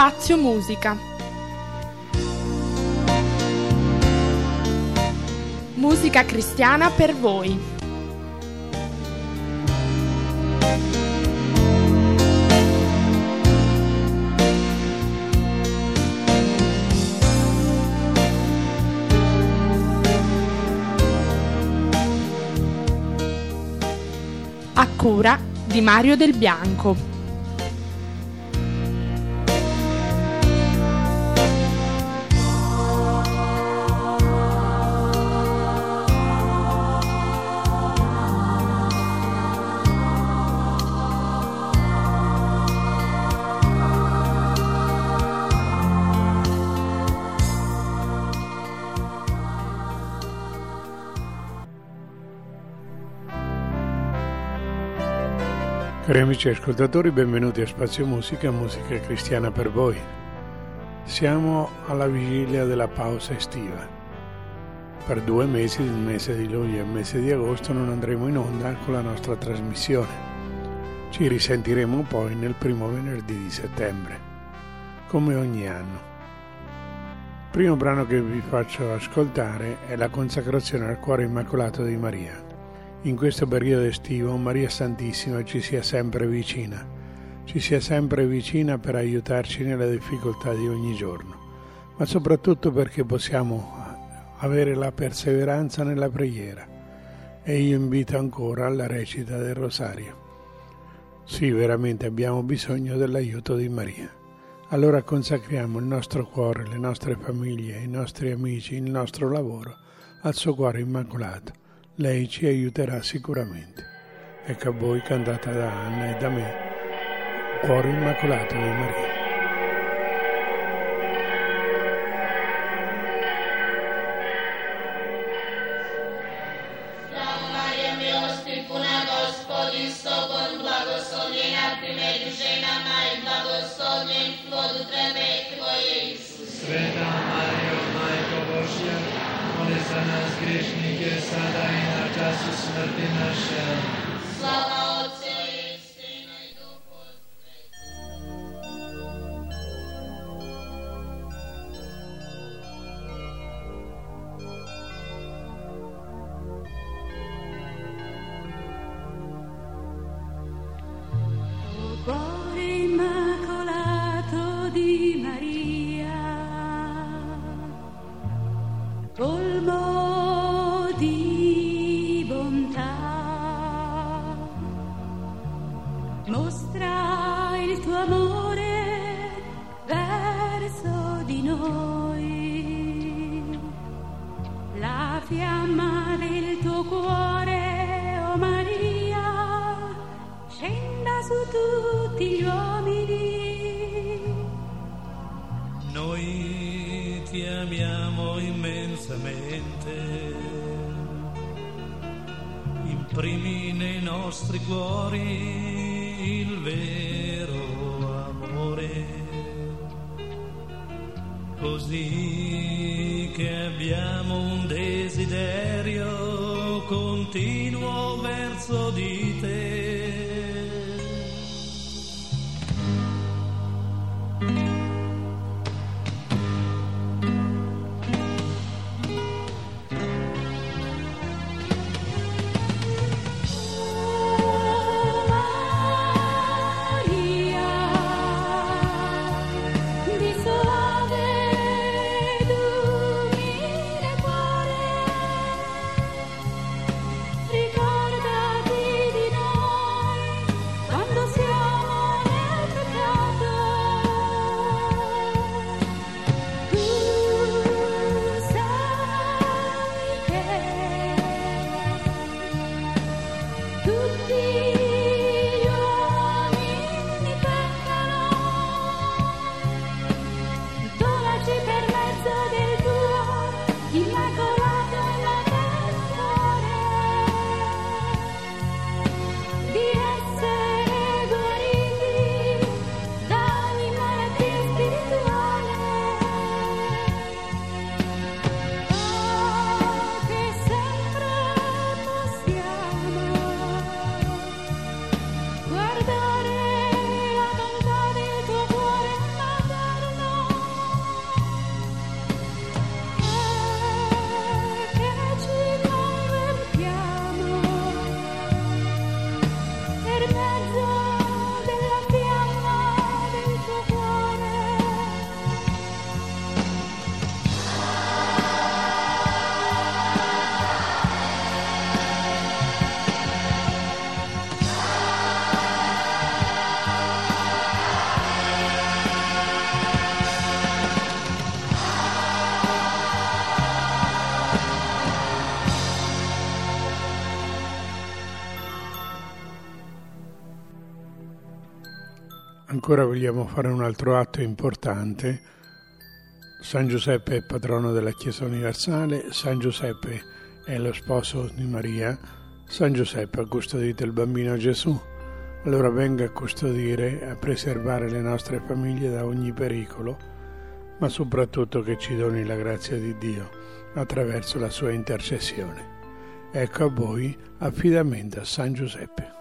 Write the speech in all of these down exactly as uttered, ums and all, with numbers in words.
Spazio Musica. Musica cristiana per voi. A cura di Mario Del Bianco. Cari amici ascoltatori, benvenuti a Spazio Musica, musica cristiana per voi. Siamo alla vigilia della pausa estiva. Per due mesi, il mese di luglio e il mese di agosto, non andremo in onda con la nostra trasmissione. Ci risentiremo poi nel primo venerdì di settembre, come ogni anno. Il primo brano che vi faccio ascoltare è la consacrazione al Cuore Immacolato di Maria. In questo periodo estivo Maria Santissima ci sia sempre vicina, ci sia sempre vicina per aiutarci nelle difficoltà di ogni giorno, ma soprattutto perché possiamo avere la perseveranza nella preghiera. E io invito ancora alla recita del Rosario. Sì, veramente abbiamo bisogno dell'aiuto di Maria. Allora consacriamo il nostro cuore, le nostre famiglie, i nostri amici, il nostro lavoro al suo Cuore Immacolato. Lei ci aiuterà sicuramente. Ecco a voi, cantata da Anna e da me, Cuore Immacolato di Maria. Sveta Mario, Majko Božja, moli za nas grešnike, sada i na času smrti naše. Slava Otcu i Sinu i Duhu O Cuore Immacolato di Maria, colmo di bontà, mostra il tuo amore verso di noi, la fiamma del tuo cuore, o Maria, scenda su tutti gli uomini. Noi ti amiamo immensamente, imprimi nei nostri cuori il vero amore, così che abbiamo un desiderio continuo verso di te. Ricordati di noi. Ancora vogliamo fare un altro atto importante. San Giuseppe è patrono della Chiesa universale, San Giuseppe è lo sposo di Maria, San Giuseppe ha custodito il bambino Gesù. Allora venga a custodire, a preservare le nostre famiglie da ogni pericolo, ma soprattutto che ci doni la grazia di Dio attraverso la sua intercessione. Ecco a voi affidamento a San Giuseppe.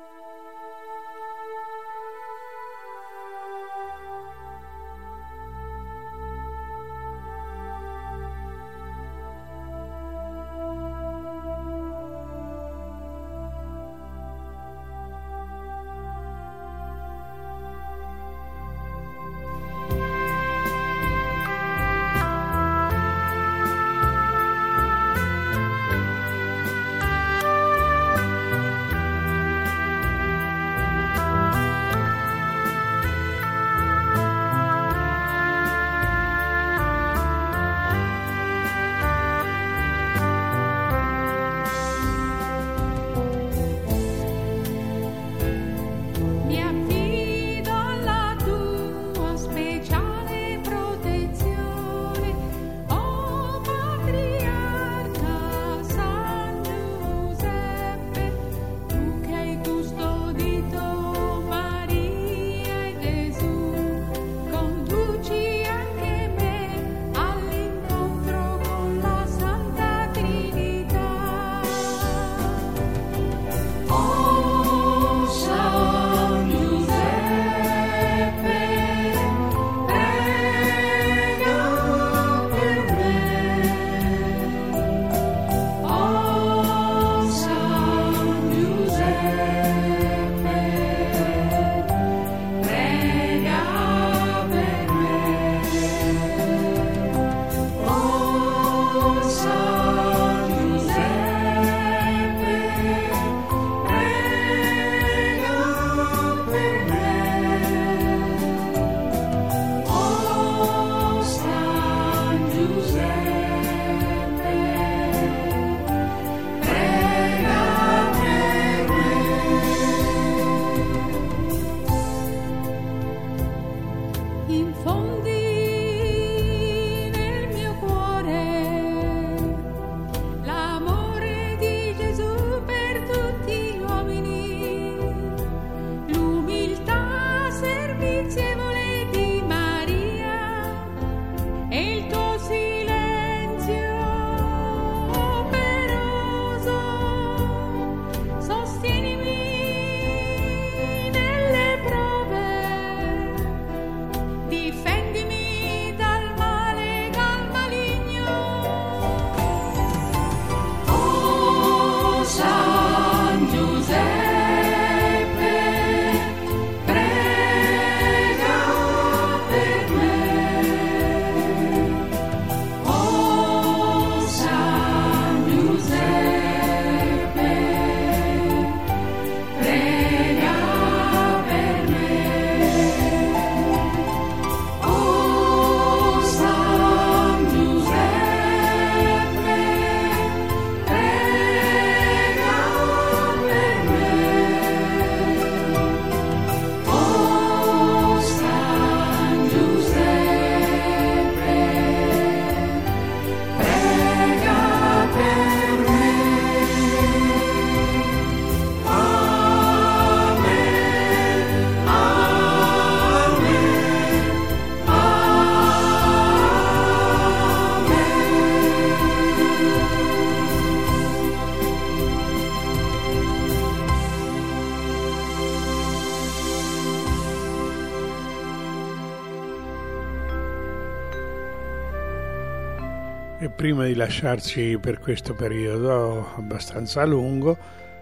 E prima di lasciarci per questo periodo abbastanza lungo,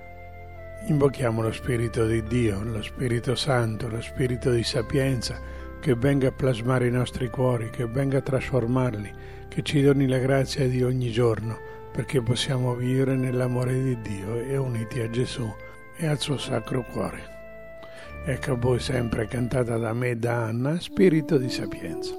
invochiamo lo Spirito di Dio, lo Spirito Santo, lo Spirito di sapienza, che venga a plasmare i nostri cuori, che venga a trasformarli, che ci doni la grazia di ogni giorno, perché possiamo vivere nell'amore di Dio e uniti a Gesù e al suo Sacro Cuore. Ecco a voi sempre cantata da me e da Anna, Spirito di sapienza.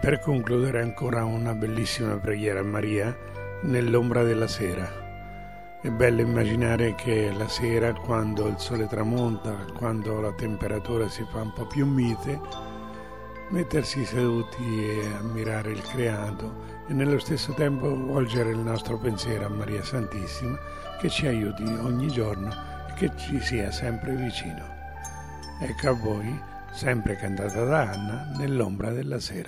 per concludere ancora una bellissima preghiera a Maria nell'ombra della sera. È bello immaginare che la sera, quando il sole tramonta, quando la temperatura si fa un po' più mite, mettersi seduti e ammirare il creato e nello stesso tempo volgere il nostro pensiero a Maria Santissima, che ci aiuti ogni giorno e che ci sia sempre vicino. Ecco a voi, sempre cantata da Anna, nell'ombra della sera.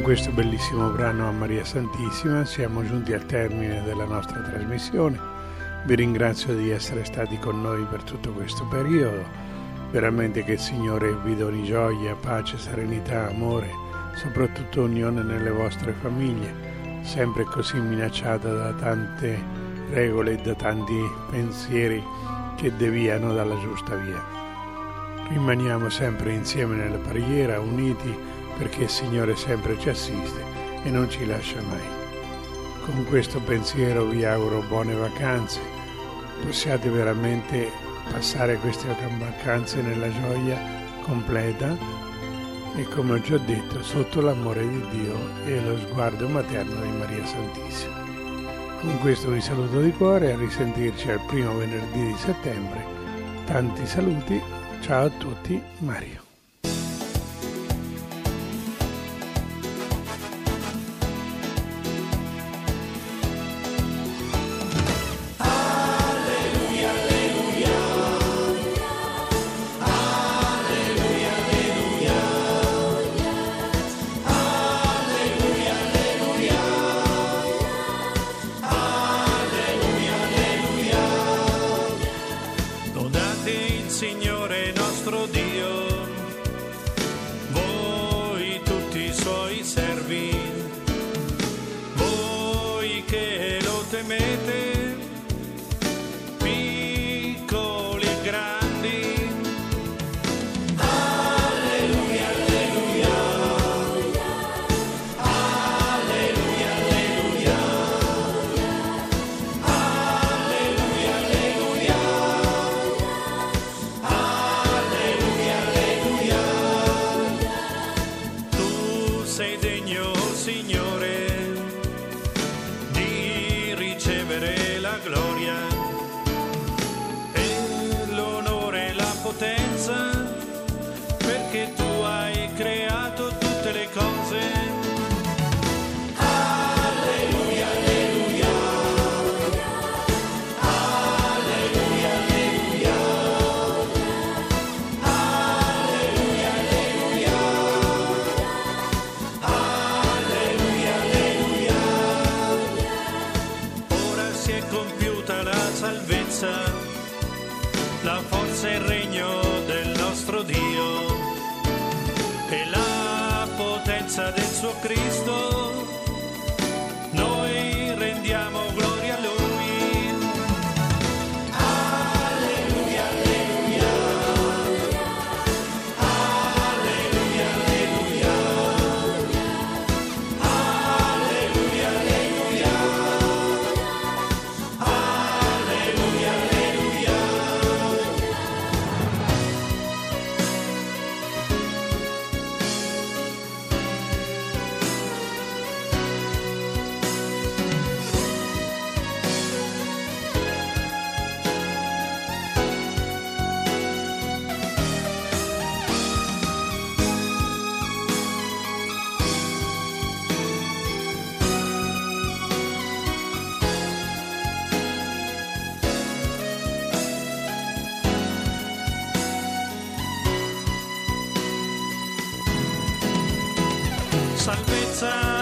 questo bellissimo brano a Maria Santissima siamo giunti al termine della nostra trasmissione. Vi ringrazio di essere stati con noi per tutto questo periodo. Veramente che il Signore vi doni gioia, pace, serenità, amore, soprattutto unione nelle vostre famiglie, sempre così minacciata da tante regole e da tanti pensieri che deviano dalla giusta via. Rimaniamo sempre insieme nella preghiera, uniti, perché il Signore sempre ci assiste e non ci lascia mai. Con questo pensiero vi auguro buone vacanze, possiate veramente passare queste vacanze nella gioia completa e, come ho già detto, sotto l'amore di Dio e lo sguardo materno di Maria Santissima. Con questo vi saluto di cuore, a risentirci al primo venerdì di settembre. Tanti saluti, ciao a tutti, Mario. Signore nostro Dio, voi tutti i suoi servi, voi che lo temete, piccoli e grandi. Alleluia, alleluia, alleluia, alleluia, alleluia, alleluia. Sei degno, Signore, di ricevere la gloria e l'onore e la potenza, perché tu hai creato tutte le cose. Alleluia, alleluia, alleluia, alleluia, alleluia, alleluia. Si è compiuta la salvezza, la forza e il regno del nostro Dio e la potenza del suo Cristo. Noi rendiamo gloria a Lui. Alleluia, alleluia, alleluia, alleluia, alleluia, alleluia. Salvezza